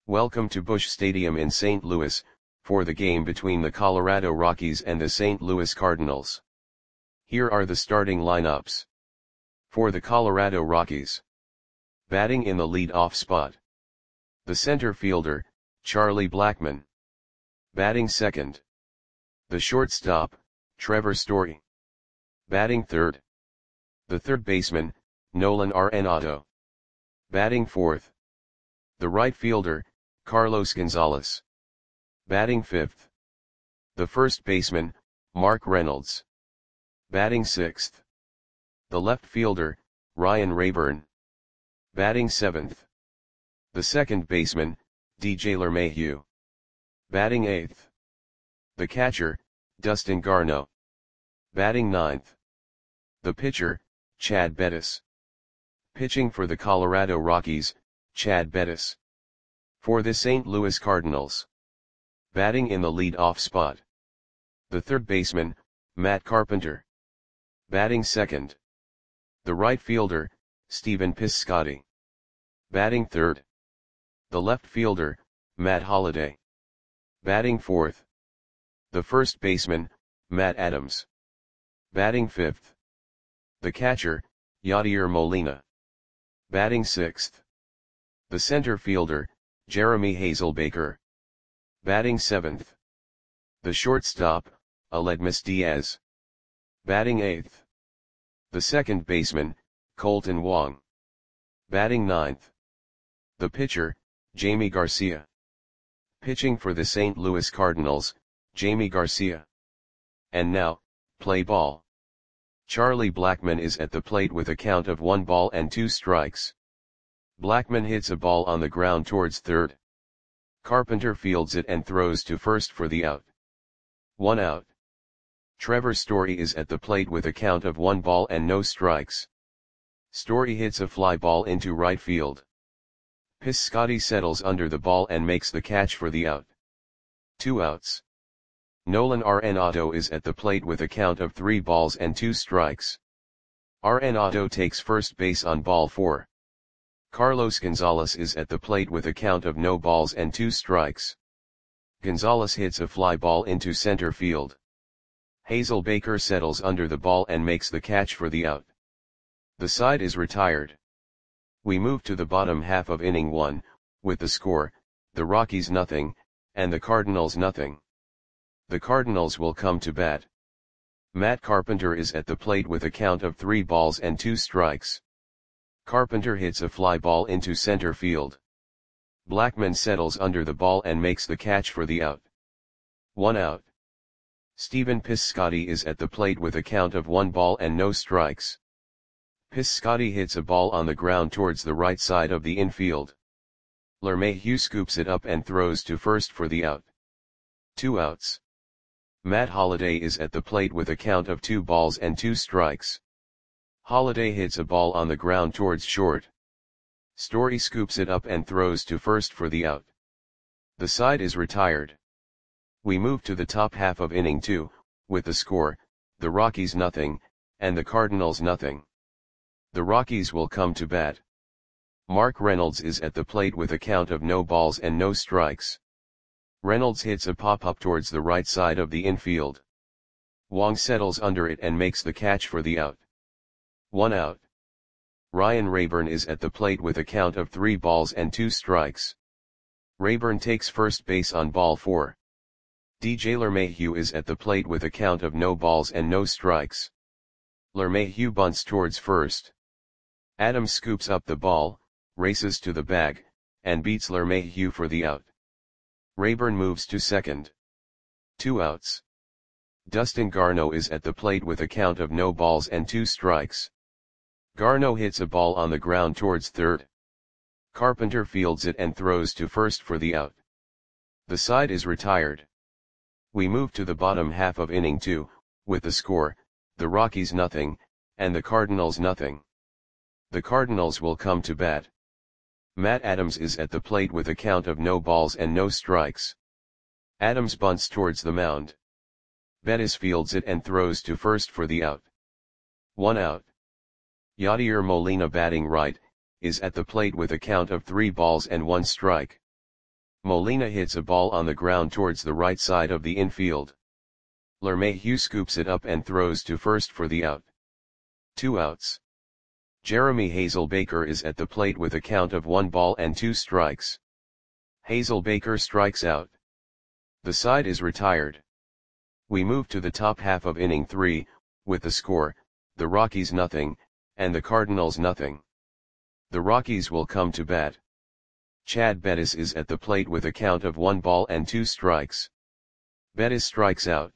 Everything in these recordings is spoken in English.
Welcome to Busch Stadium in St. Louis, for the game between the Colorado Rockies and the St. Louis Cardinals. Here are the starting lineups. For the Colorado Rockies. Batting in the lead-off spot. The center fielder, Charlie Blackmon. Batting second. The shortstop, Trevor Story. Batting third. The third baseman, Nolan Arenado. Batting fourth. The right fielder, Carlos Gonzalez. Batting fifth. The first baseman, Mark Reynolds. Batting sixth. The left fielder, Ryan Raburn. Batting seventh. The second baseman, DJ LeMahieu. Batting eighth. The catcher, Dustin Garneau. Batting ninth. The pitcher, Chad Bettis. Pitching for the Colorado Rockies, Chad Bettis. For the St. Louis Cardinals. Batting in the lead-off spot. The third baseman, Matt Carpenter. Batting second. The right fielder, Stephen Piscotty. Batting third. The left fielder, Matt Holliday. Batting fourth. The first baseman, Matt Adams. Batting fifth. The catcher, Yadier Molina. Batting sixth. The center fielder, Jeremy Hazelbaker. Batting seventh. The shortstop, Aledmys Diaz. Batting eighth. The second baseman, Colton Wong. Batting ninth. The pitcher, Jamie Garcia. Pitching for the St. Louis Cardinals, Jamie Garcia. And now, play ball. Charlie Blackmon is at the plate with a count of 1 ball and 2 strikes. Blackmon hits a ball on the ground towards third. Carpenter fields it and throws to first for the out. 1 out. Trevor Story is at the plate with a count of 1 ball and no strikes. Story hits a fly ball into right field. Piscotty settles under the ball and makes the catch for the out. 2 outs. Nolan Arenado is at the plate with a count of 3 balls and 2 strikes. Arenado takes first base on ball 4. Carlos Gonzalez is at the plate with a count of no balls and 2 strikes. Gonzalez hits a fly ball into center field. Hazelbaker settles under the ball and makes the catch for the out. The side is retired. We move to the bottom half of inning 1, with the score, the Rockies nothing, and the Cardinals nothing. The Cardinals will come to bat. Matt Carpenter is at the plate with a count of 3 balls and 2 strikes. Carpenter hits a fly ball into center field. Blackmon settles under the ball and makes the catch for the out. 1 out. Stephen Piscotty is at the plate with a count of 1 ball and no strikes. Piscotty hits a ball on the ground towards the right side of the infield. LeMahieu scoops it up and throws to first for the out. 2 outs. Matt Holliday is at the plate with a count of 2 balls and 2 strikes. Holliday hits a ball on the ground towards short. Story scoops it up and throws to first for the out. The side is retired. We move to the top half of inning 2, with the score, the Rockies nothing, and the Cardinals nothing. The Rockies will come to bat. Mark Reynolds is at the plate with a count of no balls and no strikes. Reynolds hits a pop-up towards the right side of the infield. Wong settles under it and makes the catch for the out. 1 out. Ryan Raburn is at the plate with a count of 3 balls and 2 strikes. Raburn takes first base on ball 4. DJ LeMahieu is at the plate with a count of no balls and no strikes. LeMahieu bunts towards first. Adams scoops up the ball, races to the bag, and beats LeMahieu for the out. Raburn moves to second. 2 outs. Dustin Garneau is at the plate with a count of no balls and 2 strikes. Garneau hits a ball on the ground towards third. Carpenter fields it and throws to first for the out. The side is retired. We move to the bottom half of inning 2, with the score, the Rockies nothing, and the Cardinals nothing. The Cardinals will come to bat. Matt Adams is at the plate with a count of no balls and no strikes. Adams bunts towards the mound. Bettis fields it and throws to first for the out. 1 out. Yadier Molina batting right, is at the plate with a count of 3 balls and 1 strike. Molina hits a ball on the ground towards the right side of the infield. LeMahieu scoops it up and throws to first for the out. 2 outs. Jeremy Hazelbaker is at the plate with a count of 1 ball and 2 strikes. Hazelbaker strikes out. The side is retired. We move to the top half of inning 3, with the score, the Rockies nothing, and the Cardinals nothing. The Rockies will come to bat. Chad Bettis is at the plate with a count of 1 ball and 2 strikes. Bettis strikes out.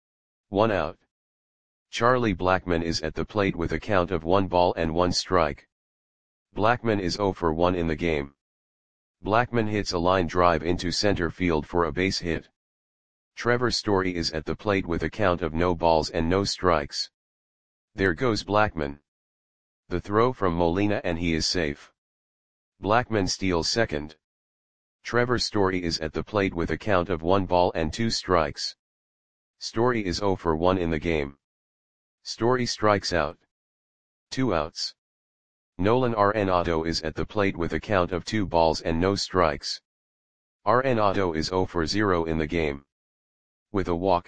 1 out. Charlie Blackmon is at the plate with a count of 1 ball and 1 strike. Blackmon is 0 for 1 in the game. Blackmon hits a line drive into center field for a base hit. Trevor Story is at the plate with a count of no balls and no strikes. There goes Blackmon. The throw from Molina and he is safe. Blackmon steals second. Trevor Story is at the plate with a count of 1 ball and 2 strikes. Story is 0 for 1 in the game. Story strikes out. 2 outs. Nolan Arenado is at the plate with a count of 2 balls and no strikes. Arenado is 0 for 0 in the game. With a walk,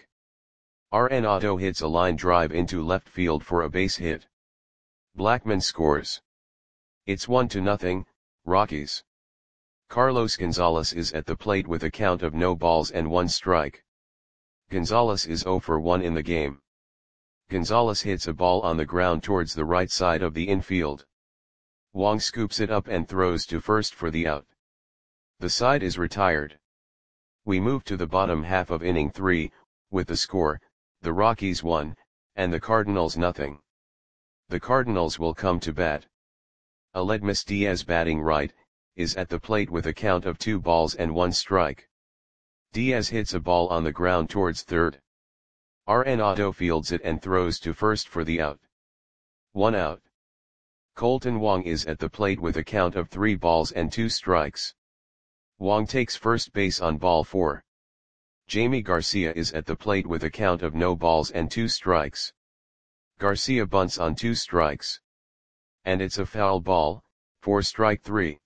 Arenado hits a line drive into left field for a base hit. Blackmon scores. It's 1-0, Rockies. Carlos Gonzalez is at the plate with a count of no balls and 1 strike. Gonzalez is 0 for 1 in the game. Gonzalez hits a ball on the ground towards the right side of the infield. Wong scoops it up and throws to first for the out. The side is retired. We move to the bottom half of inning 3, with the score, the Rockies 1, and the Cardinals nothing. The Cardinals will come to bat. Aledmys Diaz batting right, is at the plate with a count of 2 balls and 1 strike. Diaz hits a ball on the ground towards third. Arenado fields it and throws to first for the out. 1 out. Colton Wong is at the plate with a count of 3 balls and 2 strikes. Wong takes first base on ball 4. Jamie Garcia is at the plate with a count of no balls and 2 strikes. Garcia bunts on 2 strikes. And it's a foul ball, for strike 3.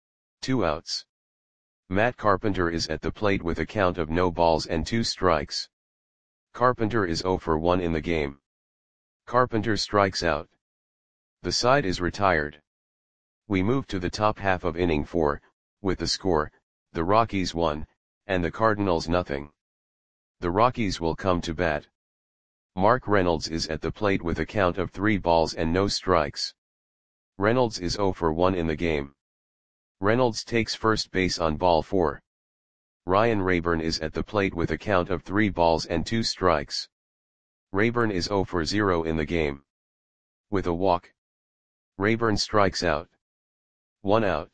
2 outs. Matt Carpenter is at the plate with a count of no balls and 2 strikes. Carpenter is 0 for 1 in the game. Carpenter strikes out. The side is retired. We move to the top half of inning 4, with the score, the Rockies 1, and the Cardinals nothing. The Rockies will come to bat. Mark Reynolds is at the plate with a count of 3 balls and no strikes. Reynolds is 0 for 1 in the game. Reynolds takes first base on ball 4. Ryan Rayburn is at the plate with a count of 3 balls and 2 strikes. Rayburn is 0 for 0 in the game. With a walk, Rayburn strikes out. 1 out.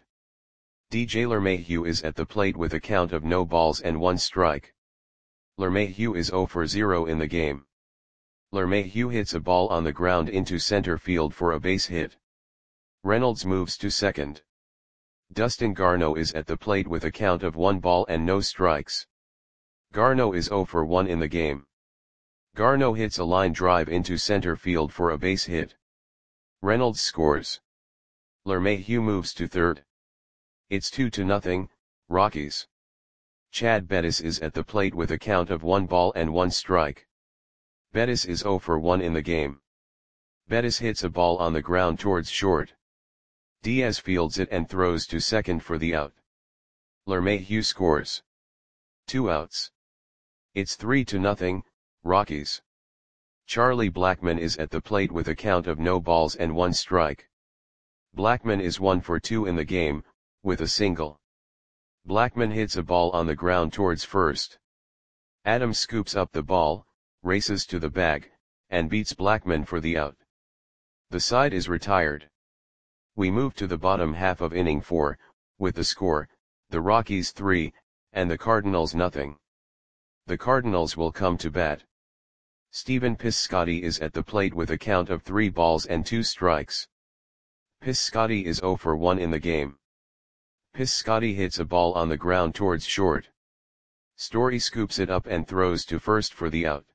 DJ LeMahieu is at the plate with a count of no balls and 1 strike. LeMahieu is 0 for 0 in the game. LeMahieu hits a ball on the ground into center field for a base hit. Reynolds moves to second. Dustin Garneau is at the plate with a count of 1 ball and no strikes. Garneau is 0 for 1 in the game. Garneau hits a line drive into center field for a base hit. Reynolds scores. LeMahieu moves to third. It's 2-0, Rockies. Chad Bettis is at the plate with a count of 1 ball and 1 strike. Bettis is 0 for 1 in the game. Bettis hits a ball on the ground towards short. Diaz fields it and throws to second for the out. LeMahieu scores. 2 outs. It's 3-0, Rockies. Charlie Blackmon is at the plate with a count of no balls and 1 strike. Blackmon is 1 for 2 in the game, with a single. Blackmon hits a ball on the ground towards first. Adams scoops up the ball, races to the bag, and beats Blackmon for the out. The side is retired. We move to the bottom half of inning 4, with the score, the Rockies 3, and the Cardinals nothing. The Cardinals will come to bat. Stephen Piscotty is at the plate with a count of 3 balls and 2 strikes. Piscotty is 0 for 1 in the game. Piscotty hits a ball on the ground towards short. Story scoops it up and throws to first for the out.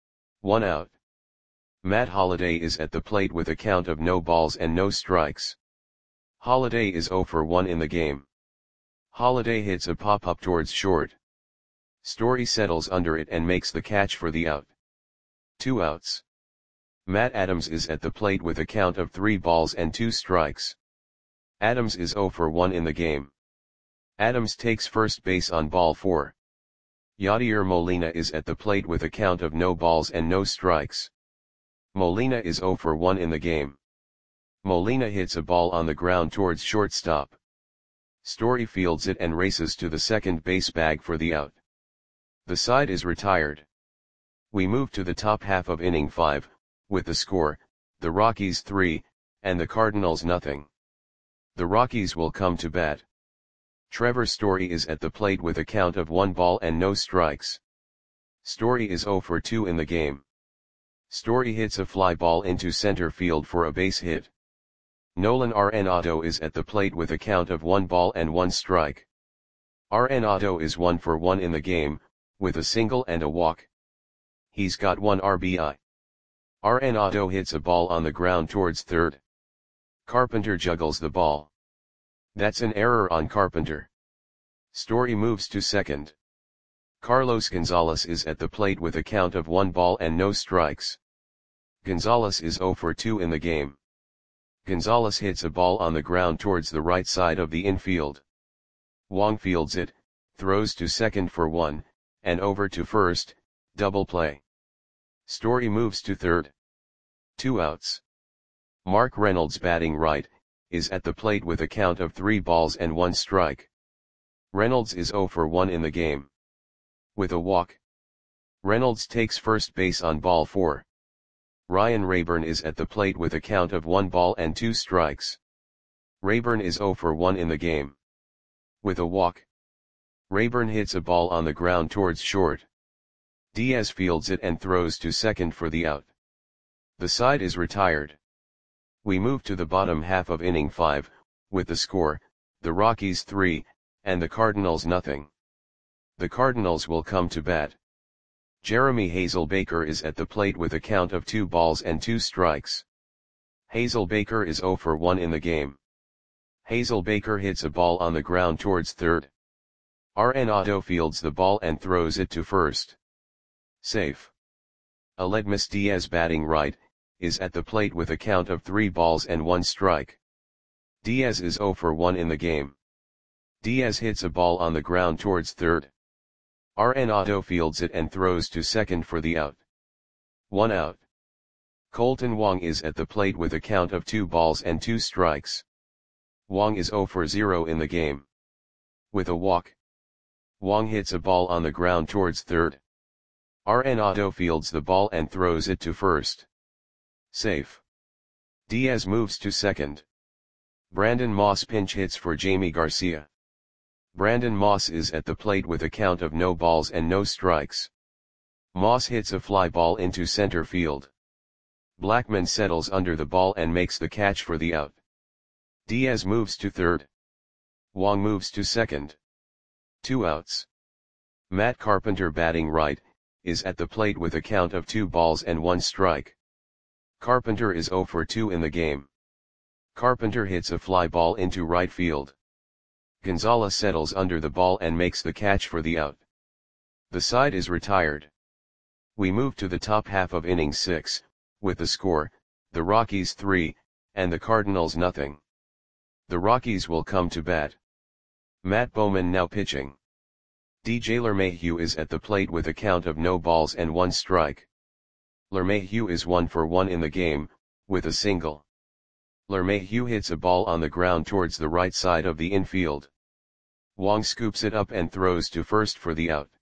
1 out. Matt Holliday is at the plate with a count of no balls and no strikes. Holliday is 0 for 1 in the game. Holiday hits a pop-up towards short. Story settles under it and makes the catch for the out. 2 outs. Matt Adams is at the plate with a count of 3 balls and 2 strikes. Adams is 0 for 1 in the game. Adams takes first base on ball 4. Yadier Molina is at the plate with a count of no balls and no strikes. Molina is 0 for 1 in the game. Molina hits a ball on the ground towards shortstop. Story fields it and races to the second base bag for the out. The side is retired. We move to the top half of inning 5, with the score, the Rockies 3, and the Cardinals nothing. The Rockies will come to bat. Trevor Story is at the plate with a count of 1 ball and no strikes. Story is 0 for 2 in the game. Story hits a fly ball into center field for a base hit. Nolan Arenado is at the plate with a count of 1 ball and 1 strike. Arenado is 1 for 1 in the game, with a single and a walk. He's got 1 RBI. Arenado hits a ball on the ground towards third. Carpenter juggles the ball. That's an error on Carpenter. Story moves to second. Carlos Gonzalez is at the plate with a count of 1 ball and no strikes. Gonzalez is 0 for 2 in the game. Gonzalez hits a ball on the ground towards the right side of the infield. Wong fields it, throws to second for 1, and over to first, double play. Story moves to third. 2 outs. Mark Reynolds batting right, is at the plate with a count of 3 balls and 1 strike. Reynolds is 0 for 1 in the game. With a walk. Reynolds takes first base on ball 4. Ryan Rayburn is at the plate with a count of 1 ball and 2 strikes. Rayburn is 0 for 1 in the game. With a walk. Rayburn hits a ball on the ground towards short. Diaz fields it and throws to second for the out. The side is retired. We move to the bottom half of inning 5, with the score, the Rockies 3, and the Cardinals nothing. The Cardinals will come to bat. Jeremy Hazelbaker is at the plate with a count of 2 balls and 2 strikes. Hazelbaker is 0 for 1 in the game. Hazelbaker hits a ball on the ground towards third. Arenado fields the ball and throws it to first. Safe. Aledmus Diaz batting right, is at the plate with a count of 3 balls and 1 strike. Diaz is 0 for 1 in the game. Diaz hits a ball on the ground towards third. Arenado fields it and throws to second for the out. 1 out. Colton Wong is at the plate with a count of 2 balls and 2 strikes. Wong is 0 for 0 in the game. With a walk. Wong hits a ball on the ground towards third. Arenado fields the ball and throws it to first. Safe. Diaz moves to second. Brandon Moss pinch hits for Jamie Garcia. Brandon Moss is at the plate with a count of no balls and no strikes. Moss hits a fly ball into center field. Blackman settles under the ball and makes the catch for the out. Diaz moves to third. Wong moves to second. 2 outs. Matt Carpenter batting right, is at the plate with a count of 2 balls and 1 strike. Carpenter is 0 for 2 in the game. Carpenter hits a fly ball into right field. Gonzalez settles under the ball and makes the catch for the out. The side is retired. We move to the top half of inning 6, with the score, the Rockies 3, and the Cardinals nothing. The Rockies will come to bat. Matt Bowman now pitching. DJ LeMahieu is at the plate with a count of no balls and 1 strike. LeMahieu is 1 for 1 in the game, with a single. LeMahieu hits a ball on the ground towards the right side of the infield. Wong scoops it up and throws to first for the out.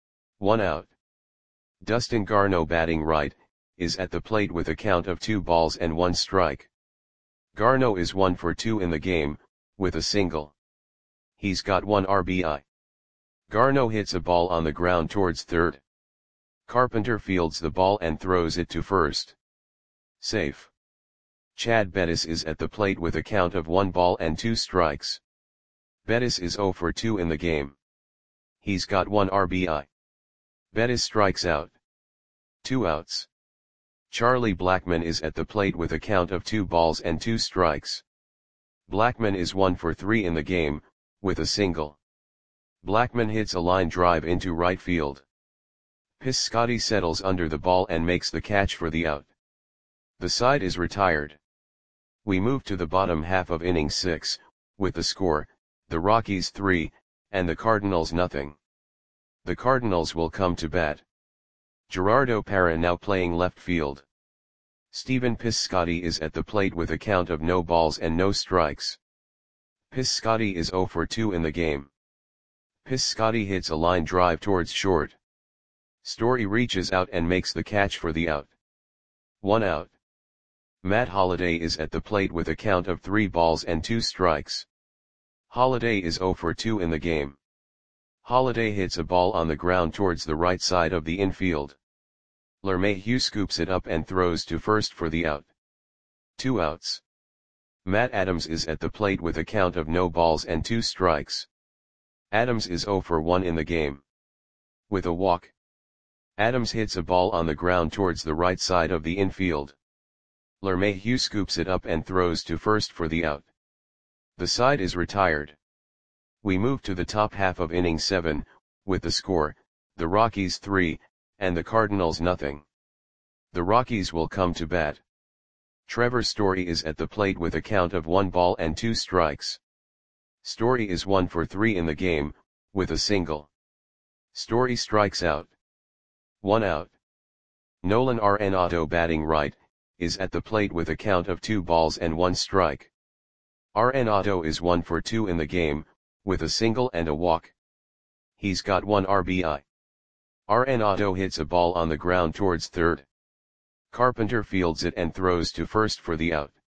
1 out. Dustin Garneau batting right, is at the plate with a count of 2 balls and 1 strike. Garneau is 1 for 2 in the game, with a single. He's got 1 RBI. Garneau hits a ball on the ground towards third. Carpenter fields the ball and throws it to first. Safe. Chad Bettis is at the plate with a count of 1 ball and 2 strikes. Bettis is 0 for 2 in the game. He's got 1 RBI. Bettis strikes out. 2 outs. Charlie Blackmon is at the plate with a count of 2 balls and 2 strikes. Blackmon is 1 for 3 in the game, with a single. Blackmon hits a line drive into right field. Piscotty settles under the ball and makes the catch for the out. The side is retired. We move to the bottom half of inning 6, with the score, the Rockies 3, and the Cardinals nothing. The Cardinals will come to bat. Gerardo Parra now playing left field. Stephen Piscotty is at the plate with a count of no balls and no strikes. Piscotty is 0 for 2 in the game. Piscotty hits a line drive towards short. Story reaches out and makes the catch for the out. 1 out. Matt Holliday is at the plate with a count of 3 balls and 2 strikes. Holliday is 0 for 2 in the game. Holliday hits a ball on the ground towards the right side of the infield. LeMahieu scoops it up and throws to first for the out. 2 outs. Matt Adams is at the plate with a count of no balls and 2 strikes. Adams is 0 for 1 in the game. With a walk, Adams hits a ball on the ground towards the right side of the infield. LeMahieu scoops it up and throws to first for the out. The side is retired. We move to the top half of inning 7, with the score, the Rockies 3, and the Cardinals nothing. The Rockies will come to bat. Trevor Story is at the plate with a count of 1 ball and 2 strikes. Story is 1 for 3 in the game, with a single. Story strikes out. 1 out. Nolan Arenado batting right, is at the plate with a count of 2 balls and 1 strike. Arenado is 1 for 2 in the game, with a single and a walk. He's got 1 RBI. Arenado hits a ball on the ground towards third. Carpenter fields it and throws to first for the out.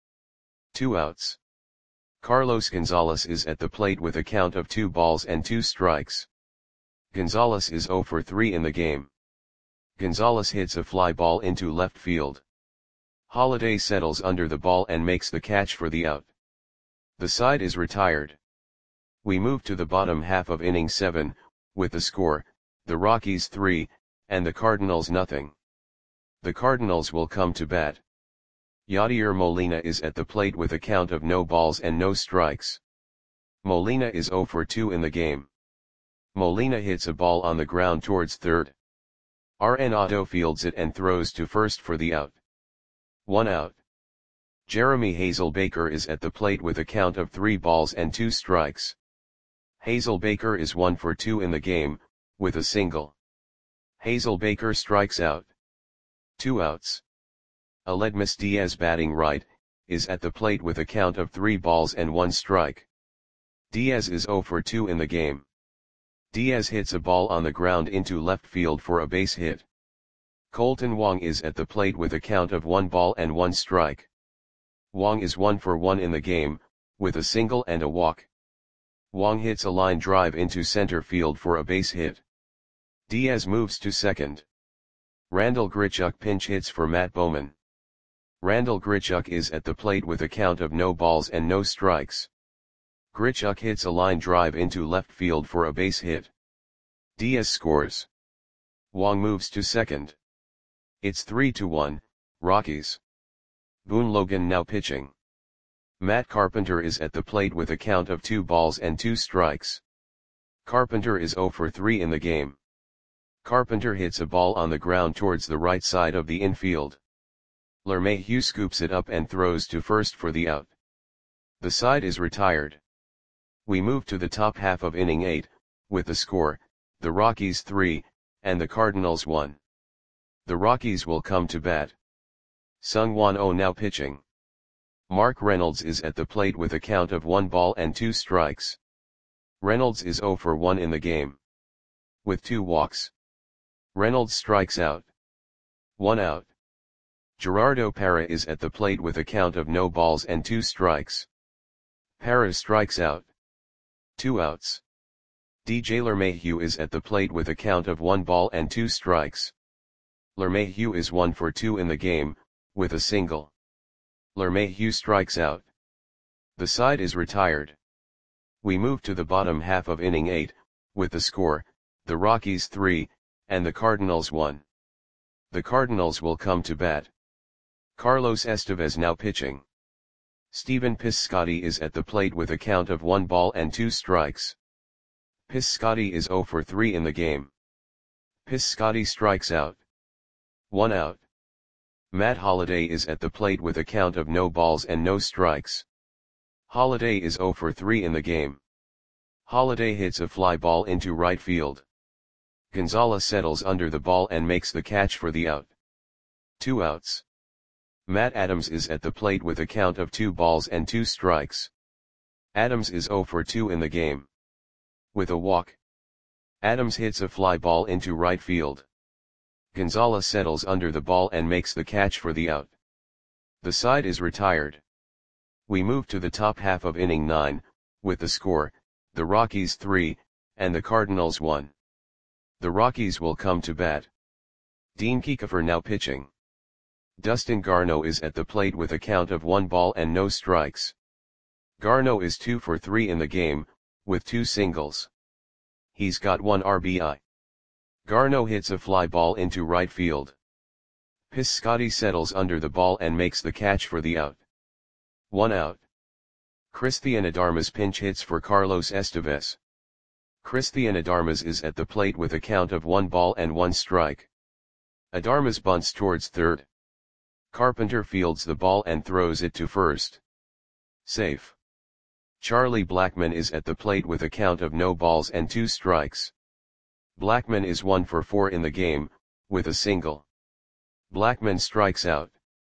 2 outs. Carlos Gonzalez is at the plate with a count of 2 balls and 2 strikes. Gonzalez is 0 for 3 in the game. Gonzalez hits a fly ball into left field. Holliday settles under the ball and makes the catch for the out. The side is retired. We move to the bottom half of inning 7, with the score, the Rockies 3, and the Cardinals nothing. The Cardinals will come to bat. Yadier Molina is at the plate with a count of no balls and no strikes. Molina is 0 for 2 in the game. Molina hits a ball on the ground towards third. Arenado fields it and throws to first for the out. 1 out. Jeremy Hazelbaker is at the plate with a count of 3 balls and 2 strikes. Hazelbaker is 1 for 2 in the game, with a single. Hazelbaker strikes out. 2 outs. Aledmys Diaz batting right, is at the plate with a count of 3 balls and 1 strike. Diaz is 0 for 2 in the game. Diaz hits a ball on the ground into left field for a base hit. Colton Wong is at the plate with a count of 1 ball and 1 strike. Wong is 1 for 1 in the game, with a single and a walk. Wong hits a line drive into center field for a base hit. Diaz moves to second. Randal Grichuk pinch hits for Matt Bowman. Randal Grichuk is at the plate with a count of no balls and no strikes. Grichuk hits a line drive into left field for a base hit. Diaz scores. Wong moves to second. It's 3-1, Rockies. Boone Logan now pitching. Matt Carpenter is at the plate with a count of 2 balls and 2 strikes. Carpenter is 0 for 3 in the game. Carpenter hits a ball on the ground towards the right side of the infield. LeMahieu scoops it up and throws to first for the out. The side is retired. We move to the top half of inning 8, with the score, the Rockies 3, and the Cardinals 1. The Rockies will come to bat. Seung-Hwan Oh now pitching. Mark Reynolds is at the plate with a count of 1 ball and 2 strikes. Reynolds is 0 for 1 in the game. With 2 walks. Reynolds strikes out. 1 out. Gerardo Parra is at the plate with a count of no balls and 2 strikes. Parra strikes out. 2 outs. DJ LeMahieu is at the plate with a count of 1 ball and 2 strikes. LeMahieu is 1 for 2 in the game, with a single. LeMahieu strikes out. The side is retired. We move to the bottom half of inning 8, with the score, the Rockies 3, and the Cardinals 1. The Cardinals will come to bat. Carlos Estevez now pitching. Stephen Piscotty is at the plate with a count of 1 ball and 2 strikes. Piscotty is 0 for 3 in the game. Piscotty strikes out. 1 out. Matt Holliday is at the plate with a count of no balls and no strikes. Holliday is 0 for 3 in the game. Holliday hits a fly ball into right field. Gonzalez settles under the ball and makes the catch for the out. 2 outs. Matt Adams is at the plate with a count of 2 balls and 2 strikes. Adams is 0 for 2 in the game. With a walk, Adams hits a fly ball into right field. Gonzalez settles under the ball and makes the catch for the out. The side is retired. We move to the top half of inning 9, with the score, the Rockies 3, and the Cardinals 1. The Rockies will come to bat. Dean Kiefer now pitching. Dustin Garneau is at the plate with a count of 1 ball and no strikes. Garneau is 2 for 3 in the game, with 2 singles. He's got 1 RBI. Garneau hits a fly ball into right field. Piscotty settles under the ball and makes the catch for the out. 1 out. Cristian Adarmas pinch hits for Carlos Estevez. Cristian Adarmas is at the plate with a count of 1 ball and 1 strike. Adarmas bunts towards third. Carpenter fields the ball and throws it to first. Safe. Charlie Blackmon is at the plate with a count of no balls and 2 strikes. Blackmon is 1 for 4 in the game, with a single. Blackmon strikes out.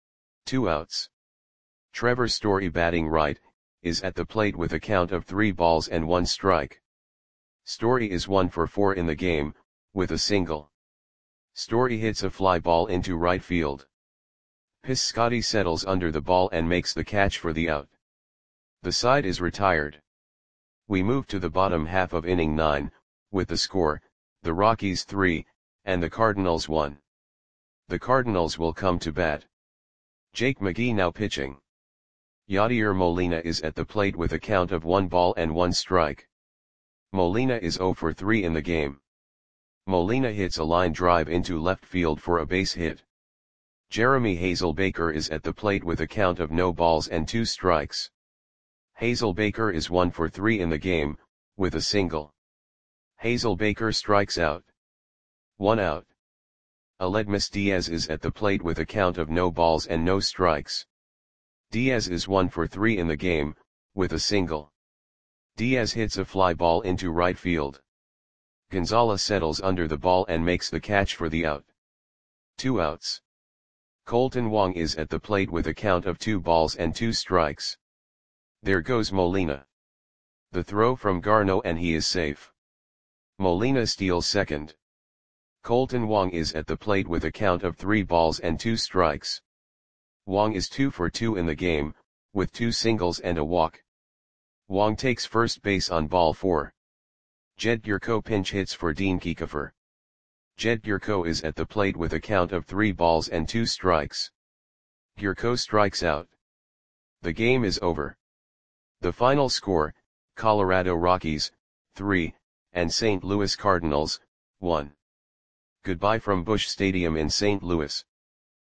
2 outs. Trevor Story batting right, is at the plate with a count of 3 balls and 1 strike. Story is 1 for 4 in the game, with a single. Story hits a fly ball into right field. Piscotty settles under the ball and makes the catch for the out. The side is retired. We move to the bottom half of inning 9, with the score, the Rockies 3, and the Cardinals 1. The Cardinals will come to bat. Jake McGee now pitching. Yadier Molina is at the plate with a count of 1 ball and 1 strike. Molina is 0 for 3 in the game. Molina hits a line drive into left field for a base hit. Jeremy Hazelbaker is at the plate with a count of no balls and 2 strikes. Hazelbaker is 1 for 3 in the game, with a single. Hazelbaker strikes out. 1 out. Aledmys Diaz is at the plate with a count of no balls and no strikes. Diaz is 1 for 3 in the game, with a single. Diaz hits a fly ball into right field. Gonzalez settles under the ball and makes the catch for the out. 2 outs. Colton Wong is at the plate with a count of 2 balls and 2 strikes. There goes Molina. The throw from Garneau and he is safe. Molina steals second. Colton Wong is at the plate with a count of 3 balls and 2 strikes. Wong is 2 for 2 in the game, with 2 singles and a walk. Wong takes first base on ball 4. Jed Gyorko pinch hits for Dean Kiefer. Jed Gyorko is at the plate with a count of 3 balls and 2 strikes. Gyorko strikes out. The game is over. The final score, Colorado Rockies, 3, and St. Louis Cardinals, 1. Goodbye from Busch Stadium in St. Louis.